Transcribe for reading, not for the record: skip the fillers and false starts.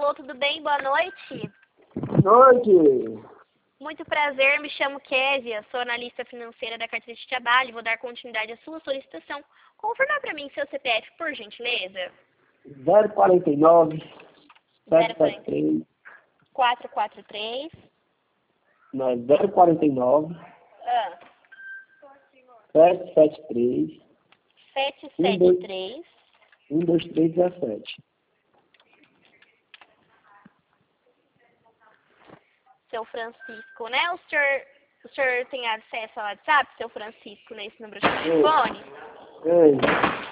Alô, tudo bem? Boa noite. Noite. Muito prazer, me chamo Kézia, sou analista financeira da carteira de trabalho e vou dar continuidade à sua solicitação. Confirma para mim seu CPF, por gentileza. 049 773 443 não, 049 ah, 773 773 12317. Seu Francisco, né? O senhor tem acesso ao WhatsApp, seu Francisco, nesse número de telefone? Ei.